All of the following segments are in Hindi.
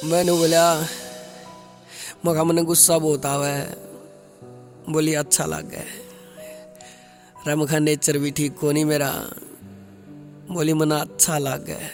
मैंने बोला मगा मैंने गुस्सा बहुत आवा है। बोली अच्छा लग गया रमखा नेचर भी ठीक को नहीं मेरा। बोली मना अच्छा लग गया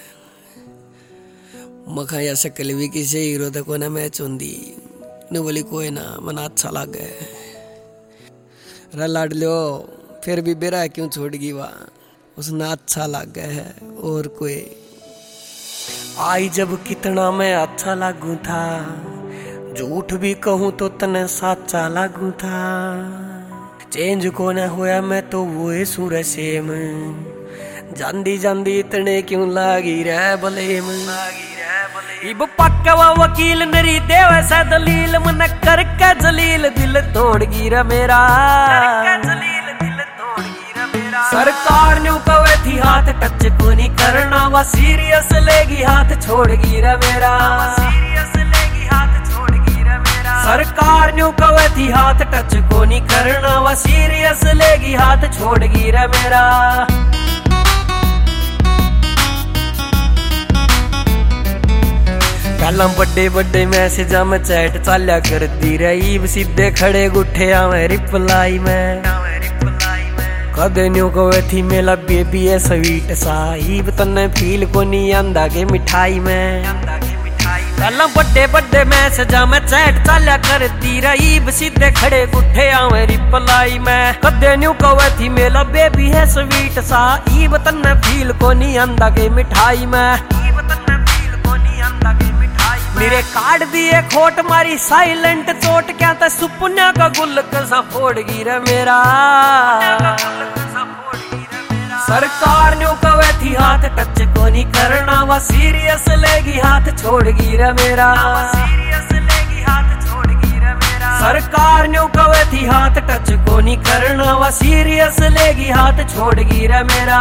मखा या शक्ल भी किसी हीरो तक को ना मैच होंगी ने। बोली कोई ना मना अच्छा लग गया रा लाड लो फिर भी बेरा क्यों छोड़ गई वाह उसने अच्छा लग गया है। और कोई आई जब कितना मैं अच्छा लागू था झूठ भी कहूं तो तने साचा लागू था। चेंज को न होया मैं तो वो सूर सेम जांदी जांदी इतने क्यों लागी रे बलेम। इब पक्का वकील नरी देव सा दलील मन करके जलील दिल तोड़ गिरा मेरा। सरकार ने कवे थी हाथ टच को नहीं करना वा सीरियस लेगी हाथ छोड़ गिरा मेरा। सरकार ने कवे थी हाथ टच को नहीं करना वा सीरियस लेगी हाथ छोड़ गिरा मेरा। पहला बड़े बड़े मैसेज में चैट चाल्या कर दी रही सीधे खड़े गुठे में रिप्लाई में कदे न्यू कवे थी मेला बेबी है स्वीट सा ईब तन्ने फील को नहीं आंदा के मिठाई में। पहला बड़े बड़े मैसेज में चैट चाल्या कर दी रही सीधे खड़े गुठे में रिप्लाई में कदे न्यू कवे थी मेला बेबी है स्वीट सा ईब तन्ने फील को नहीं आंदा के मिठाई में। मेरे कार्ड दिए खोट मारी साइलेंट चोट क्या था सुपना का गुल कसा फोड़ गिरा मेरा। सरकार ने कवे थी हाथ टच को नहीं करना वा सीरियस लेगी हाथ छोड़ गिरा मेरा। सरकार ने कवे थी हाथ टच को नहीं करना वा सीरियस लेगी हाथ छोड़ गिरा मेरा।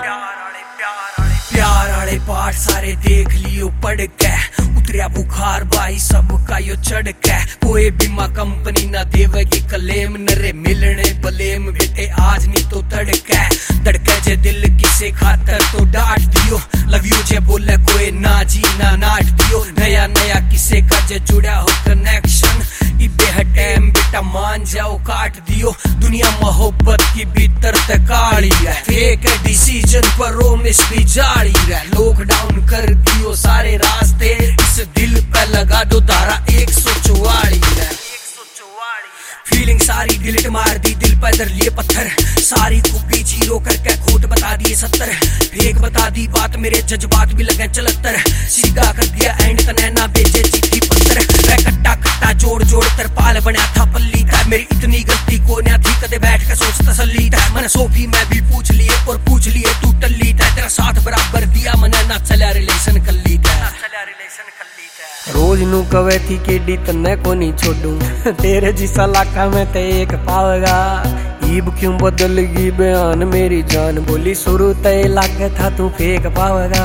प्यार वाले पाठ सारे देख लियो पढ़ के उतरिया बुखार भाई सबका यो चढ़ के। कोई बीमा कंपनी ना देवेगी क्लेम नरे मिलने बलेम बेटे आज नहीं तो तड़के धड़के जे दिल किसे खातर तो डांट दियो। लव यू जे बोले कोई ना जी ना नाट दियो। नया नया किसे का जे जुड़ा हो कनेक्शन इबे टाइम बेटा मान जाओ काट दियो। दुनिया मोहब्बत की भीतर तक काली है फेक है डिसीजन पर रोमिस भी जारी है। लॉकडाउन कर दियो सारे रास्ते इस दिल पे लगा दो धारा 144 है। फीलिंग सारी डिलीट मार दी दिल पे दर लिए पत्थर सारी कुपी जीरो करके खोट बता दिए 70 फेक बता दी बात मेरे जज्बात भी लगे 74 सीधा कर दिया एंड तने ना भेजे चिट्ठी पत्थर कट्टा कट्टा जोड़ जोड़ तरपाल बना था पल्ली था मेरी इतनी गलती को ना थी कदे बैठ के सोच तसल्ली था। मैंने सोफी मैं भी पूछ लिए और पूछ लिए तू टल्ली था तेरा साथ बराबर दिया मैंने ना चला रिलेशन कर ली था। रोज नू कवे थी केडी तन्ने को नहीं छोड़ू तेरे जिसा लाका में ते एक पावेगा। ईब क्यों बदल गई बयान मेरी जान बोली शुरू तय लाग था तू फेक पावेगा।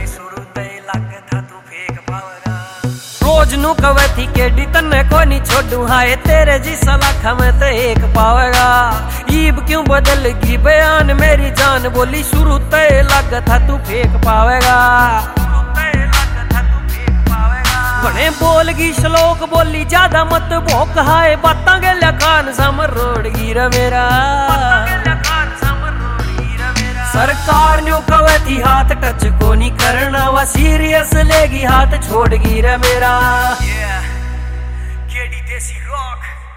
रोज नू कवे थी केडी तन्ने को नहीं छोड़ू हाय तेरे जिसा लाका में ते एक पावेगा। ईब क्यों बदल गई बयान मेरी जान बोली शुरू तय लाग था तू फेक पावेगा। बने बोलगी श्लोक बोली ज्यादा मत भोक हाय बातां गल्या कान समर रोड गिरा मेरा। सरकार ने कवे थी हाथ टच को नहीं करना वा सीरियस लेगी हाथ छोड़ गिरा मेरा। केडी देसी रॉक